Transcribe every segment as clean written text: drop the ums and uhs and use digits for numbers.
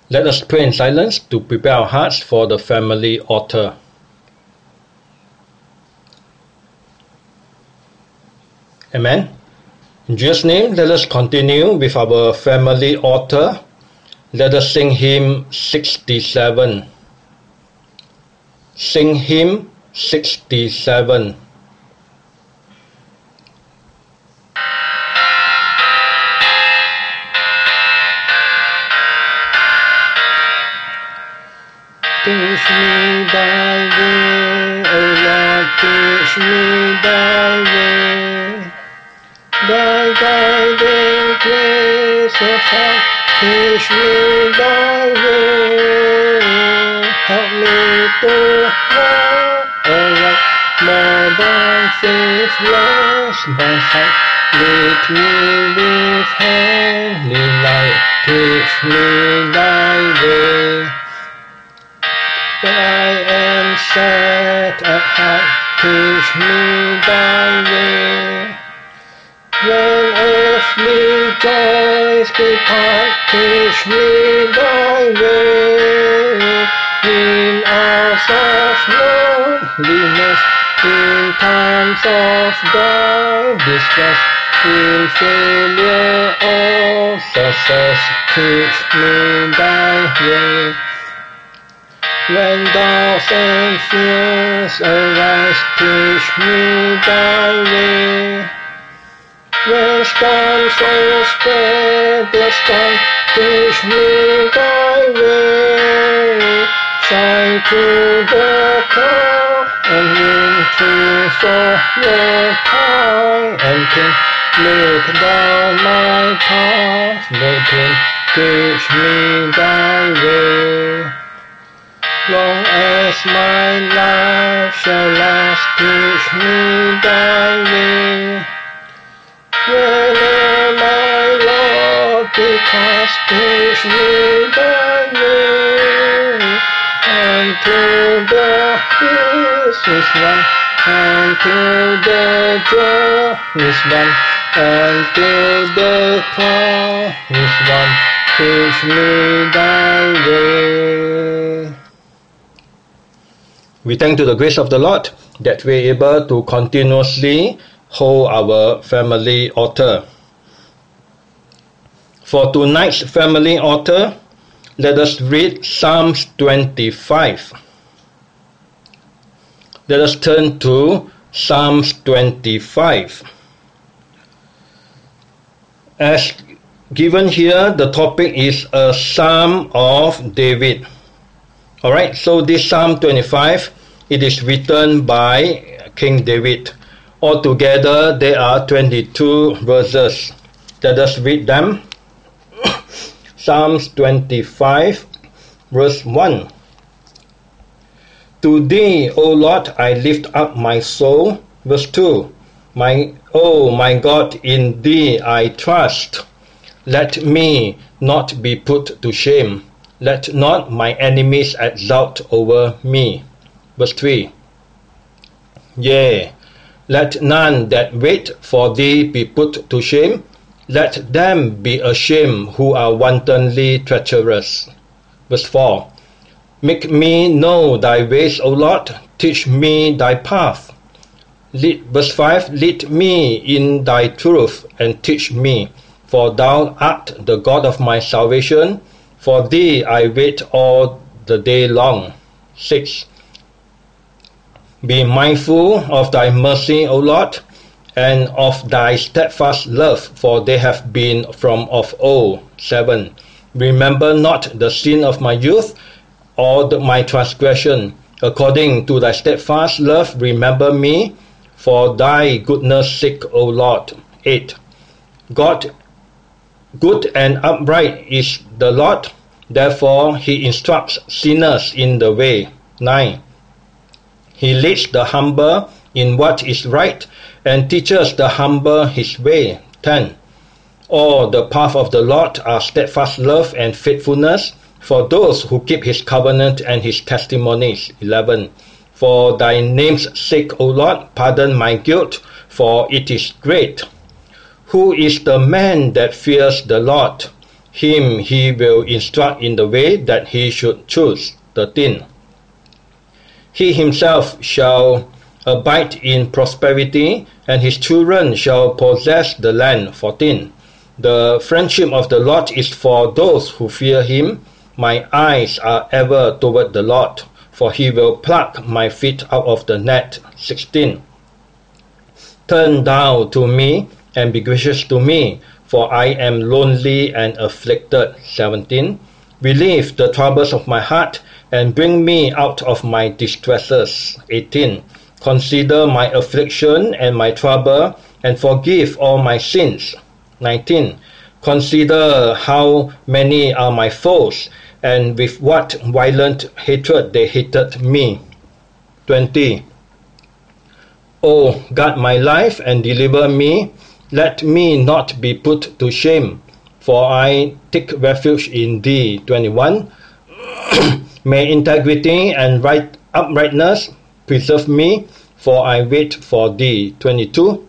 Let us pray in silence to prepare our hearts for the family altar. Amen. In Jesus' name, let us continue with our family altar. Let us sing hymn 67. Sing hymn 67. Teach me thy way, O Lord, teach me thy way. Thy guiding grace of heart, teach me thy way. Help me to walk aright, more than faithless by sight. Lead me with heavenly light, teach me thy way. When I am set at heart, teach me thy way. When earthly joys depart, teach me thy way. In hours of loneliness, in times of dark distress, in failure or success, teach me thy way. When doubts and fears arise, teach me thy way. When storms so spread the sky, teach me thy way. Shine through the cloud and rain through for your time and king. Lead thou my path, may King, teach me thy way. Long as my life shall last, teach me thy way. Whenever my Lord departs, teach me thy way. Until the peace is won, until the joy is won, until the crown is won, teach me thy way. We thank to the grace of the Lord that we are able to continuously hold our family altar. For tonight's family altar, let us read Psalms 25. Let us turn to Psalms 25. As given here, the topic is a Psalm of David. Alright, so this Psalm 25, it is written by King David. Altogether, there are 22 verses. Let us read them. Psalms 25, verse 1. To thee, O Lord, I lift up my soul. Verse 2. O my God, in thee I trust. Let me not be put to shame. Let not my enemies exult over me. Verse 3. Yea, let none that wait for thee be put to shame. Let them be ashamed who are wantonly treacherous. Verse 4. Make me know thy ways, O Lord. Teach me thy path. Verse 5. Lead me in thy truth and teach me. For thou art the God of my salvation. For thee I wait all the day long. 6. Be mindful of thy mercy, O Lord, and of thy steadfast love, for they have been from of old. 7. Remember not the sin of my youth, or my transgression. According to thy steadfast love, remember me, for thy goodness' sake, O Lord. 8. God, good and upright is the Lord, therefore he instructs sinners in the way. 9. He leads the humble in what is right, and teaches the humble his way. 10. All the path of the Lord are steadfast love and faithfulness, for those who keep his covenant and his testimonies. 11. For thy name's sake, O Lord, pardon my guilt, for it is great. Who is the man that fears the Lord? him he will instruct in the way that he should choose. 13. He himself shall abide in prosperity, and his children shall possess the land. 14. The friendship of the Lord is for those who fear him. My eyes are ever toward the Lord, for he will pluck my feet out of the net. 16. Turn down to me and be gracious to me, for I am lonely and afflicted. 17. Relieve the troubles of my heart and bring me out of my distresses. 18. Consider my affliction and my trouble and forgive all my sins. 19. Consider how many are my foes, and with what violent hatred they hated me. 20. O guard my life and deliver me. Let me not be put to shame, for I take refuge in thee. 21. May integrity and uprightness preserve me, for I wait for thee. 22.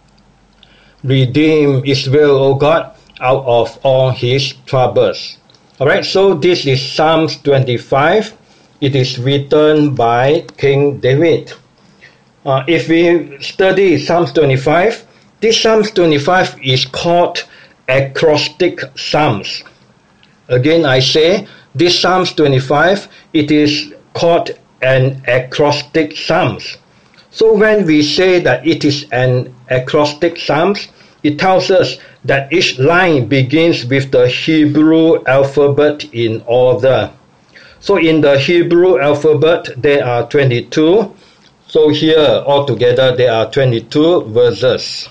Redeem Israel, O God, out of all his troubles. Alright, so this is Psalms 25. It is written by King David. If we study Psalms 25, this Psalms 25 is called acrostic Psalms. Again, I say, this Psalms 25, it is called an acrostic Psalms. So when we say that it is an acrostic Psalms, it tells us that each line begins with the Hebrew alphabet in order. So in the Hebrew alphabet, there are 22. So here, altogether, there are 22 verses.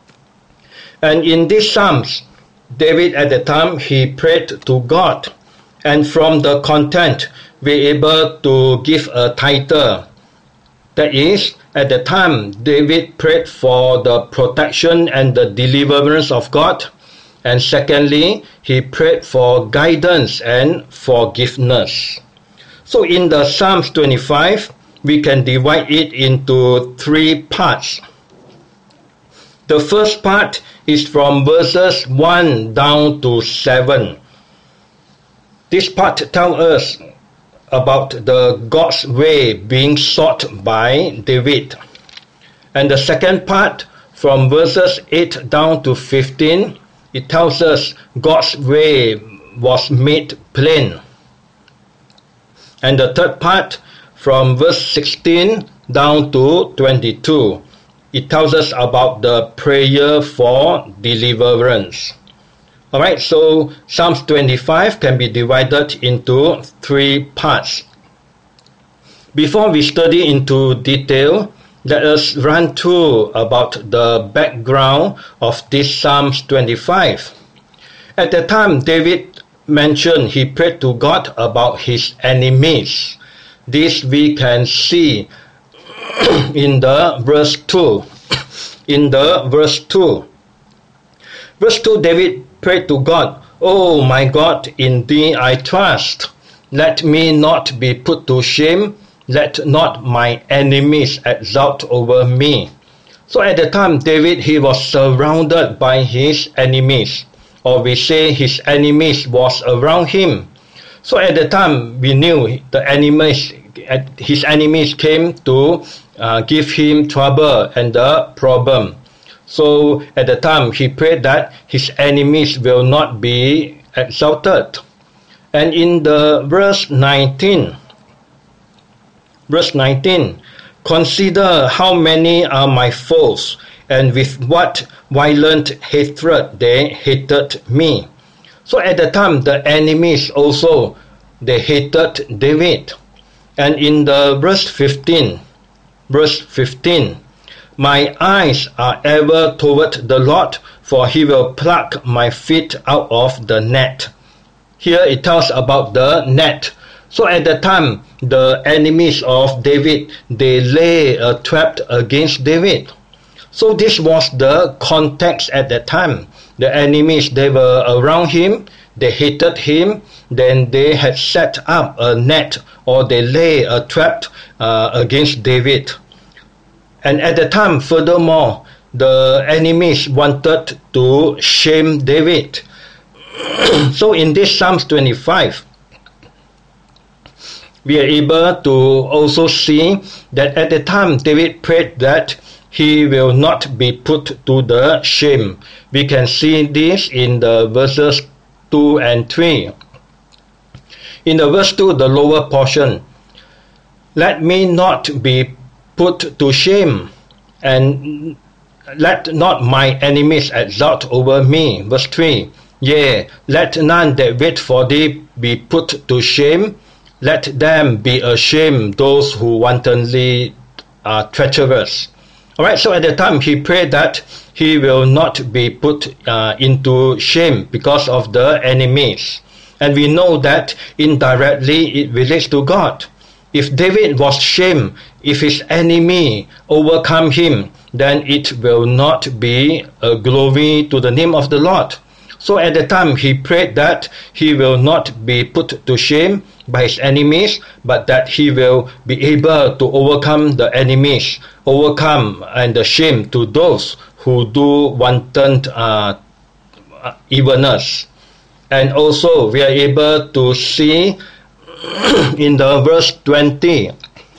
And in these Psalms, David at the time, he prayed to God. And from the content, we're able to give a title. That is, at the time, David prayed for the protection and the deliverance of God. And secondly, he prayed for guidance and forgiveness. So in the Psalms 25, we can divide it into 3 parts. The first part is from verses 1 down to 7. This part tells us about the God's way being sought by David. And the second part, from verses 8 down to 15, it tells us God's way was made plain. And the third part, from verse 16 down to 22, it tells us about the prayer for deliverance. Alright, so Psalms 25 can be divided into 3 parts. Before we study into detail, let us run through about the background of this Psalms 25. At the time, David mentioned he prayed to God about his enemies. This we can see in the verse 2. In the verse 2. Verse 2, David prayed to God, "O my God, in thee I trust. Let me not be put to shame. Let not my enemies exult over me." So at the time, David, he was surrounded by his enemies. Or we say his enemies was around him. So at the time, we knew his enemies came to give him trouble and the problem. So at the time, he prayed that his enemies will not be exalted. And in the verse 19, consider how many are my foes, and with what violent hatred they hated me. So at the time, the enemies also, they hated David. And in the verse 15, my eyes are ever toward the Lord, for he will pluck my feet out of the net. Here it tells about the net. So at the time, the enemies of David, they lay a trap against David. So this was the context at that time. The enemies, they were around him, they hated him, then they had set up a net, or they lay a trap against David. And at the time, furthermore, the enemies wanted to shame David. So in this Psalms 25, we are able to also see that at the time David prayed that he will not be put to the shame. We can see this in the verses 2 and 3. In the verse 2, the lower portion, let me not be put to shame, and let not my enemies exult over me. Verse 3, yea, let none that wait for thee be put to shame. Let them be ashamed, those who wantonly are treacherous. Alright, so at the time he prayed that he will not be put into shame because of the enemies. And we know that indirectly it relates to God. If David was shamed, if his enemy overcome him, then it will not be a glory to the name of the Lord. So at the time he prayed that he will not be put to shame by his enemies, but that he will be able to overcome the enemies, overcome and the shame to those who do wanton evilness. And also we are able to see in the verse 20.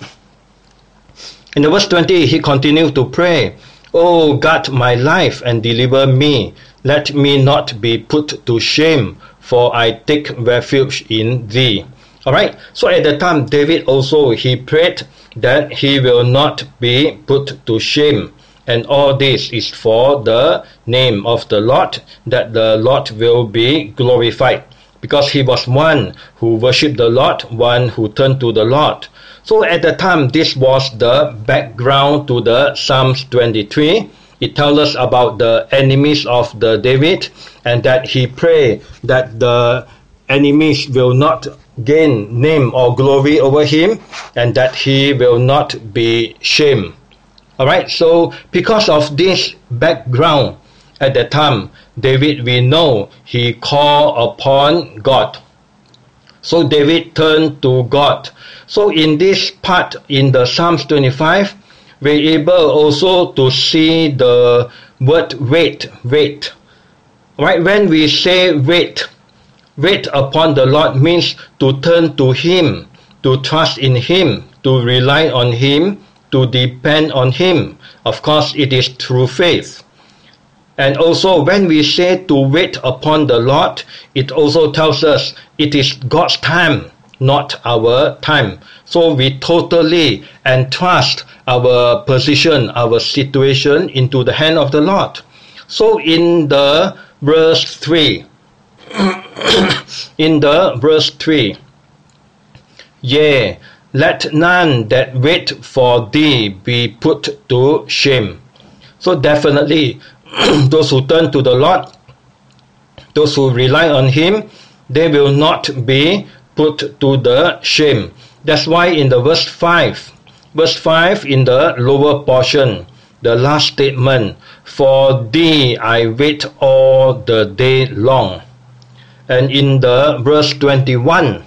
In the verse 20 he continued to pray, O guard my life and deliver me. Let me not be put to shame, for I take refuge in thee. Alright, so at the time David also he prayed that he will not be put to shame. And all this is for the name of the Lord, that the Lord will be glorified. Because he was one who worshipped the Lord, one who turned to the Lord. So at the time this was the background to the Psalms 23. It tells us about the enemies of the David, and that he prayed that the enemies will not gain name or glory over him, and that he will not be shamed. Alright, so because of this background, at the time, David, we know, he called upon God. So David turned to God. So in this part, in the Psalms 25, we're able also to see the word wait. Right? When we say wait upon the Lord means to turn to him, to trust in him, to rely on him, to depend on him. Of course, it is through faith. And also when we say to wait upon the Lord, it also tells us it is God's time, not our time. So we totally entrust our position, our situation into the hand of the Lord. So in the verse 3, yea, let none that wait for thee be put to shame. So definitely, those who turn to the Lord, those who rely on him, they will not be put to the shame. That's why in the verse 5 in the lower portion, the last statement, for thee I wait all the day long. And in the verse 21,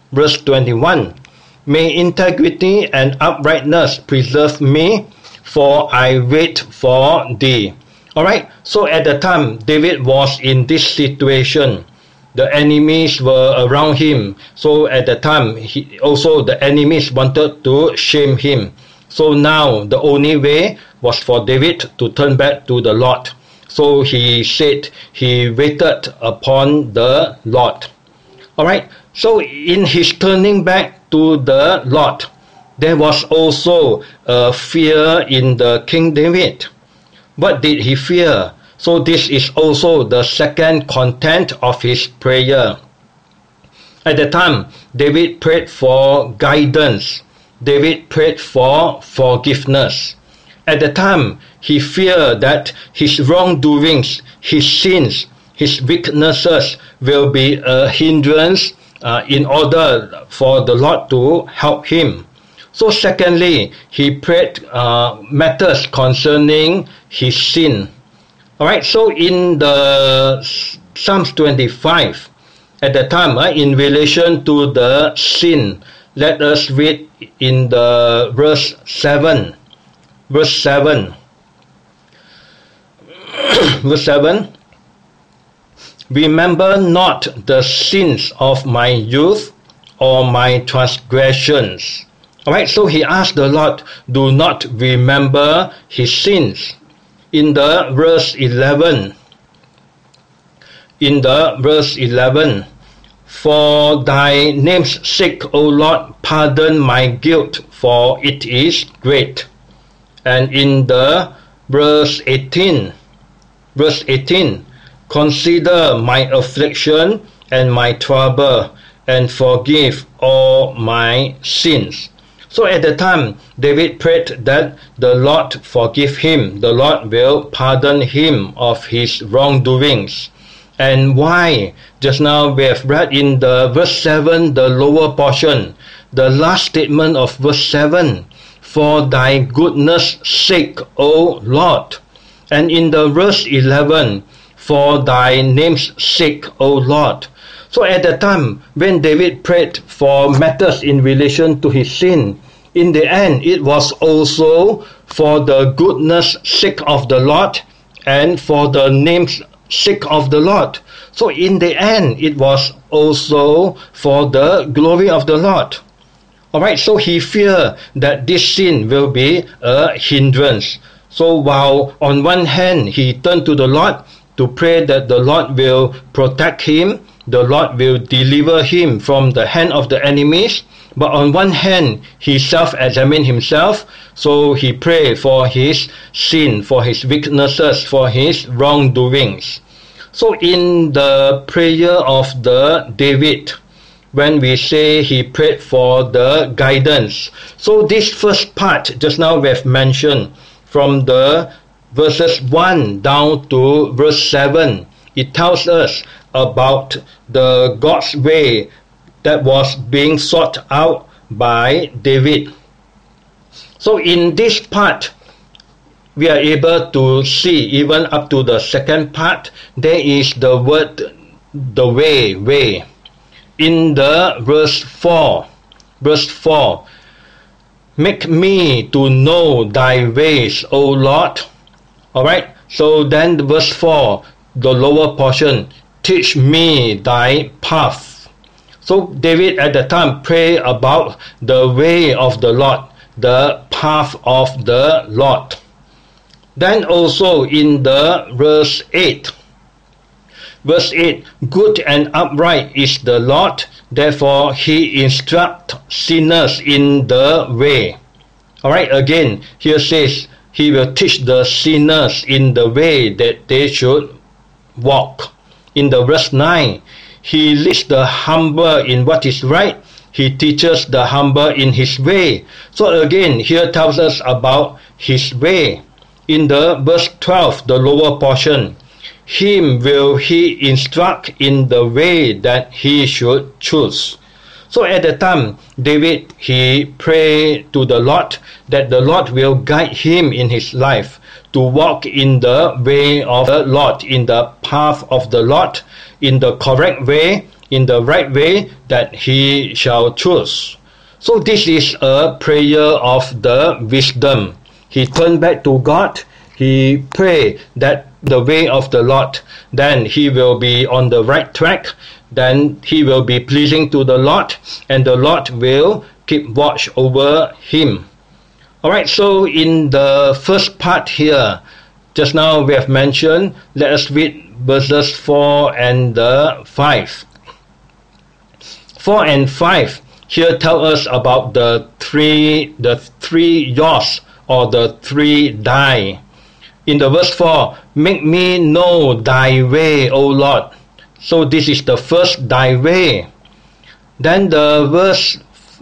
may integrity and uprightness preserve me, for I wait for thee. Alright, so at the time David was in this situation. The enemies were around him. So at the time, the enemies wanted to shame him. So now the only way was for David to turn back to the Lord. So he said he waited upon the Lord. Alright, so in his turning back to the Lord, there was also a fear in the King David. What did he fear? So this is also the second content of his prayer. At the time, David prayed for guidance. David prayed for forgiveness. At the time, he feared that his wrongdoings, his sins, his weaknesses will be a hindrance in order for the Lord to help him. So secondly, he prayed matters concerning his sin. Alright, so in the Psalms 25, at the time, in relation to the sin, let us read in the verse 7. Verse 7. Remember not the sins of my youth or my transgressions. Alright, so he asked the Lord, do not remember his sins. In the verse 11, for thy name's sake, O Lord, pardon my guilt, for it is great. And in the verse 18, consider my affliction and my trouble, and forgive all my sins. So at the time, David prayed that the Lord forgive him, the Lord will pardon him of his wrongdoings. And why? Just now we have read in the verse 7, the lower portion, the last statement of verse 7, for thy goodness' sake, O Lord. And in the verse 11, for thy name's sake, O Lord. So at the time when David prayed for matters in relation to his sin, in the end it was also for the goodness sake of the Lord and for the name's sake of the Lord. So in the end it was also for the glory of the Lord. Alright, so he feared that this sin will be a hindrance. So while on one hand he turned to the Lord to pray that the Lord will protect him, the Lord will deliver him from the hand of the enemies, but on one hand he self-examined himself, so he prayed for his sin, for his weaknesses, for his wrongdoings. So in the prayer of the David, when we say he prayed for the guidance, so this first part just now we have mentioned from the verses 1 down to verse 7, it tells us about the God's way that was being sought out by David. So in this part, we are able to see, even up to the second part, there is the word, the way. In the verse 4, make me to know thy ways, O Lord. Alright, so then the verse 4, the lower portion, teach me thy path. So David at the time prayed about the way of the Lord, the path of the Lord. Then also in the verse 8, good and upright is the Lord, therefore he instructs sinners in the way. Alright, again, here says, he will teach the sinners in the way that they should walk. In the verse 9, he leads the humble in what is right. He teaches the humble in his way. So again, here tells us about his way. In the verse 12, the lower portion, him will he instruct in the way that he should choose. So at the time, David, he prayed to the Lord that the Lord will guide him in his life to walk in the way of the Lord, in the path of the Lord, in the correct way, in the right way that he shall choose. So this is a prayer of the wisdom. He turned back to God. He prayed that the way of the Lord, then he will be on the right track, then he will be pleasing to the Lord, and the Lord will keep watch over him. Alright, so in the first part here, just now we have mentioned, let us read verses 4 and 5. 4 and 5 here tell us about the three yours, or the three thy. In the verse 4, make me know thy way, O Lord. So this is the first thy way. Then the verse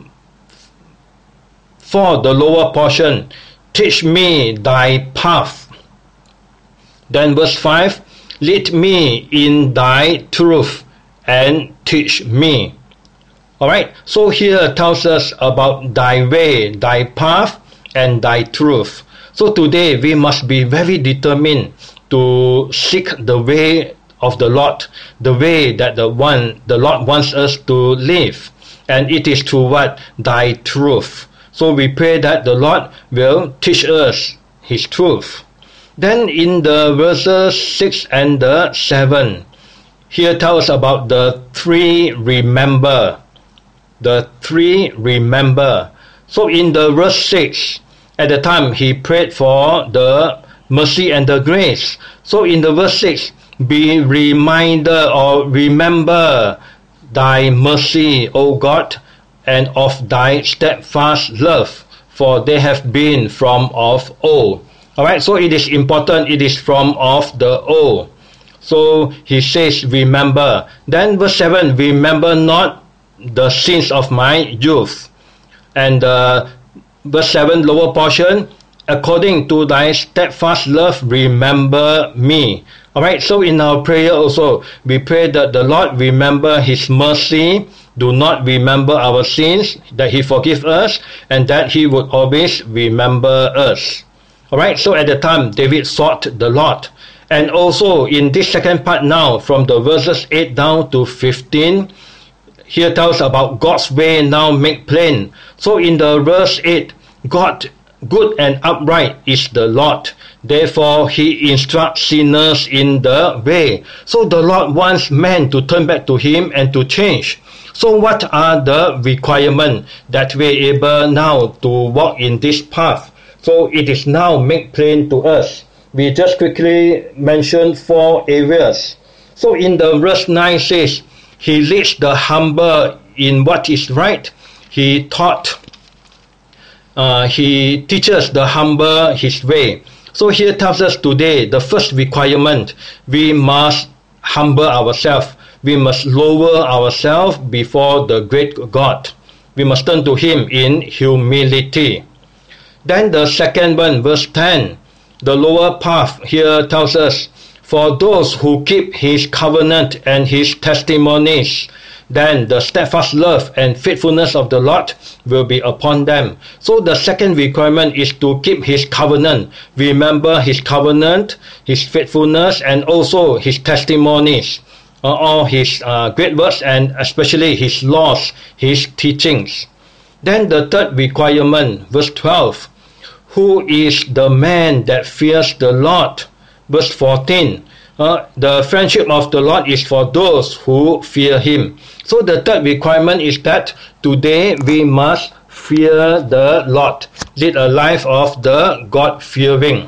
4, the lower portion, teach me thy path. Then verse 5, lead me in thy truth and teach me. Alright, so here tells us about thy way, thy path, and thy truth. So today we must be very determined to seek the way of the Lord, the way that the Lord wants us to live. And it is through what? Thy truth. So we pray that the Lord will teach us his truth. Then in the verses 6 and 7, here tells about the three remember. The three remember. So in the verse 6, at the time he prayed for the mercy and the grace. So in the verse 6, be reminded or remember thy mercy, O God, and of thy steadfast love, for they have been from of old. Alright, so it is important, it is from of the old. So he says, remember. Then verse 7, remember not the sins of my youth. And verse 7, lower portion, according to thy steadfast love, remember me. Alright, so in our prayer also, we pray that the Lord remember his mercy, do not remember our sins, that he forgive us, and that he would always remember us. Alright, so at the time, David sought the Lord. And also in this second part now, from the verses 8 down to 15, here tells about God's way now make plain. So in the verse 8, God, good and upright is the Lord. Therefore he instructs sinners in the way. So the Lord wants men to turn back to him and to change. So what are the requirements that we're able now to walk in this path? So it is now made plain to us. We just quickly mention 4 areas. So in the verse 9 says, he leads the humble in what is right. He teaches the humble his way. So here tells us today, the first requirement, we must humble ourselves. We must lower ourselves before the great God. We must turn to him in humility. Then the second one, verse 10, the lower path here tells us, for those who keep his covenant and his testimonies, then the steadfast love and faithfulness of the Lord will be upon them. So the second requirement is to keep his covenant. Remember his covenant, his faithfulness, and also his testimonies, all his great works, and especially his laws, his teachings. Then the third requirement, verse 12, who is the man that fears the Lord? Verse 14, the friendship of the Lord is for those who fear him. So the third requirement is that today we must fear the Lord, lead a life of the God-fearing.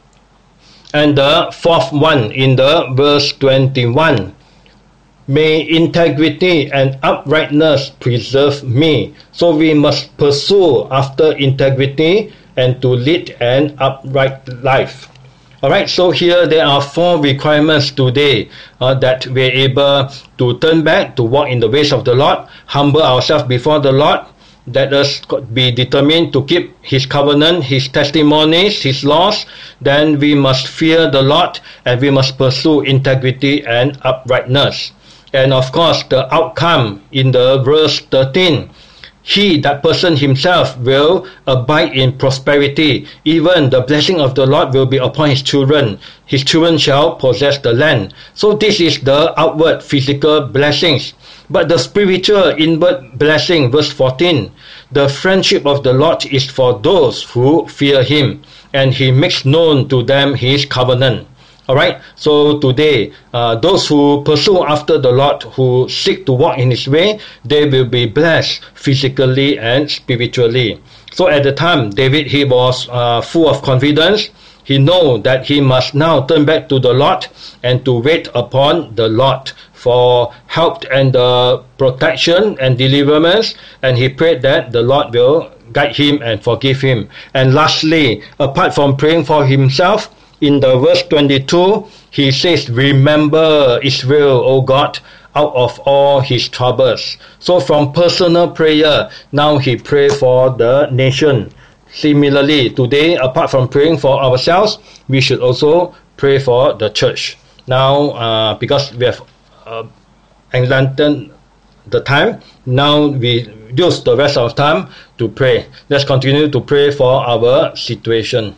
And the fourth one in the verse 21, may integrity and uprightness preserve me. So we must pursue after integrity and to lead an upright life. Alright, so here there are 4 requirements today that we're able to turn back, to walk in the ways of the Lord, humble ourselves before the Lord, let us be determined to keep his covenant, his testimonies, his laws. Then we must fear the Lord, and we must pursue integrity and uprightness. And of course, the outcome in the verse 13, he, that person himself, will abide in prosperity. Even the blessing of the Lord will be upon his children. His children shall possess the land. So this is the outward physical blessings. But the spiritual inward blessing, verse 14, the friendship of the Lord is for those who fear him, and he makes known to them his covenant. Alright, so today, those who pursue after the Lord, who seek to walk in his way, they will be blessed physically and spiritually. So at the time, David, he was full of confidence. He knew that he must now turn back to the Lord and to wait upon the Lord for help and protection and deliverance. And he prayed that the Lord will guide him and forgive him. And lastly, apart from praying for himself, in the verse 22, he says, remember Israel, O God, out of all his troubles. So from personal prayer, now he prayed for the nation. Similarly, today, apart from praying for ourselves, we should also pray for the church. Now, because we have lengthened the time, now we use the rest of time to pray. Let's continue to pray for our situation.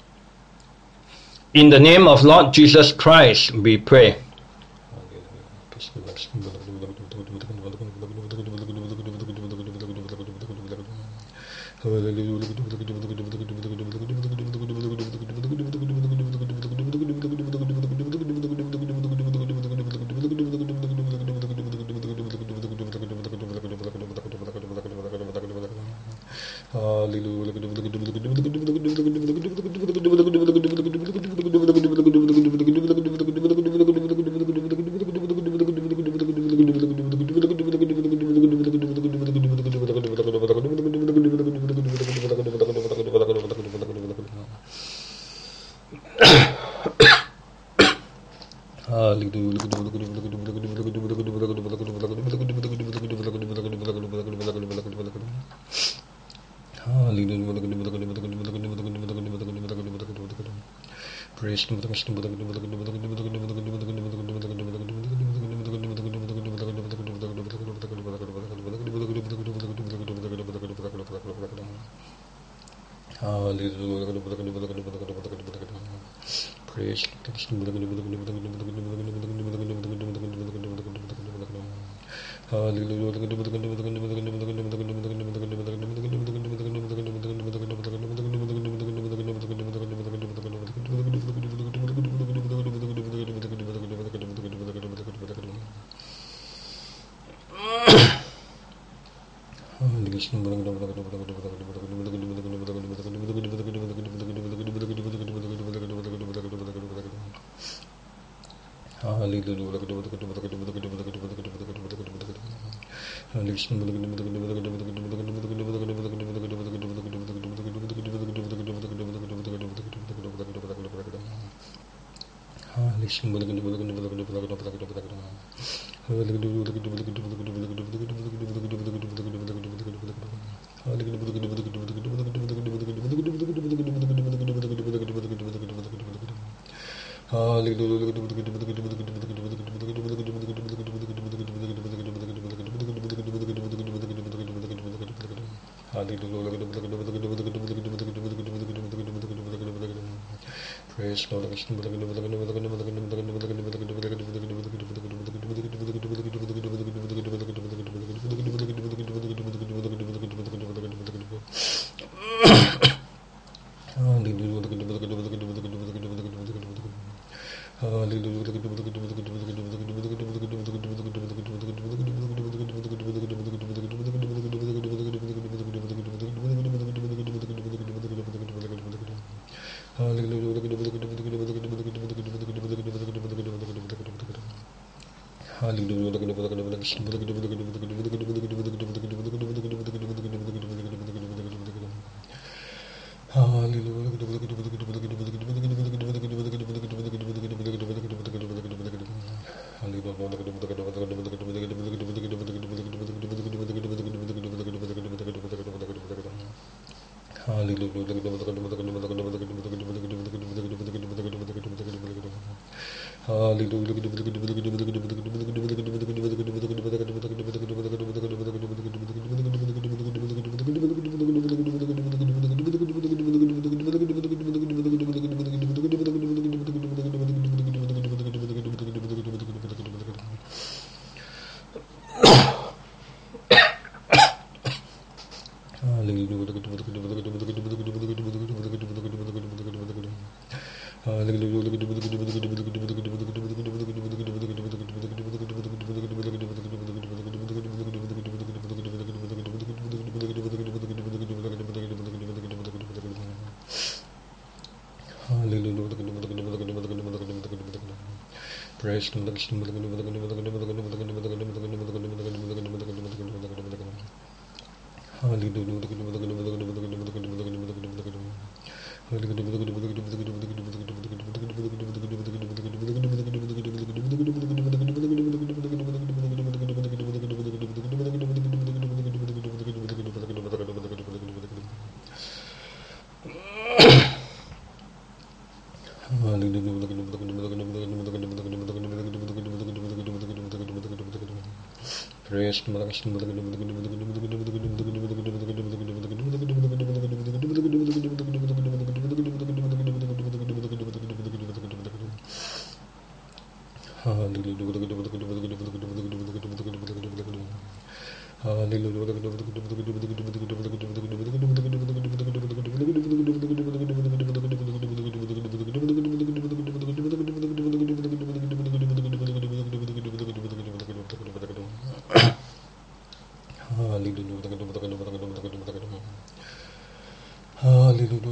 In the name of Lord Jesus Christ, we pray.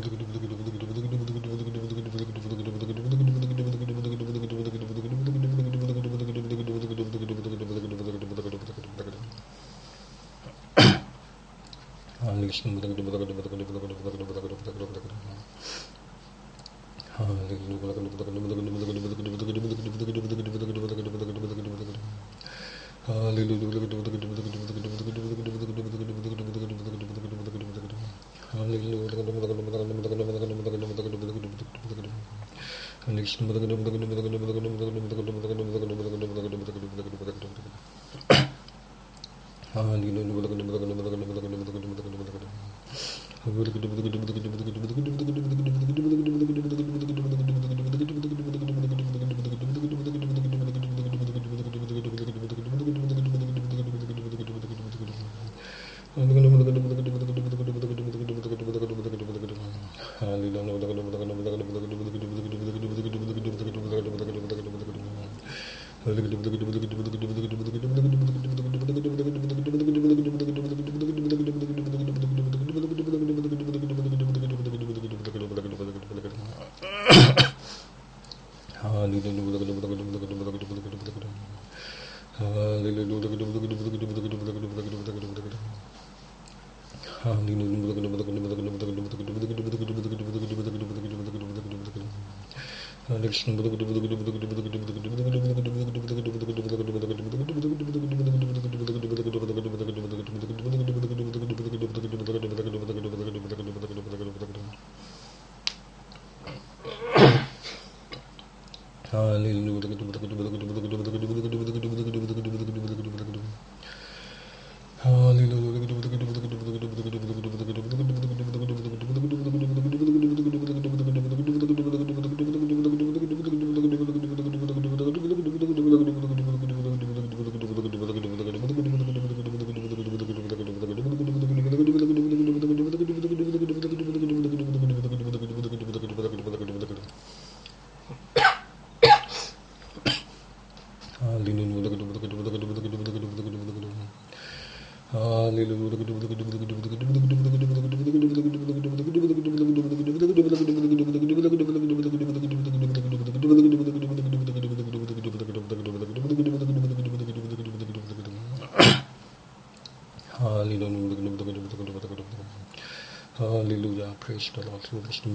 Hallelujah. Praise the Lord.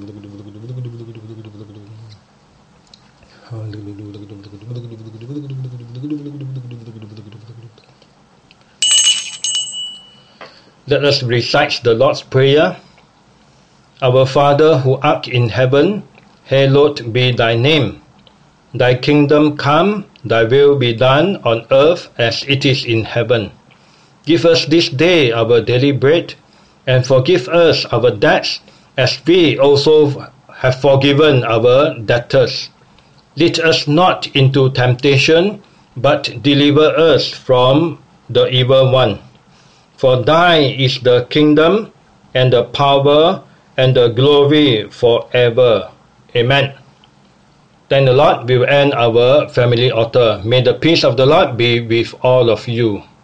Let us recite the Lord's Prayer. Our Father who art in heaven, hallowed be thy name. Thy kingdom come, thy will be done on earth as it is in heaven. Give us this day our daily bread, and forgive us our debts as we also have forgiven our debtors. Lead us not into temptation, but deliver us from the evil one. For thine is the kingdom, and the power, and the glory forever. Amen. Thank the Lord. We will end our family altar. May the peace of the Lord be with all of you.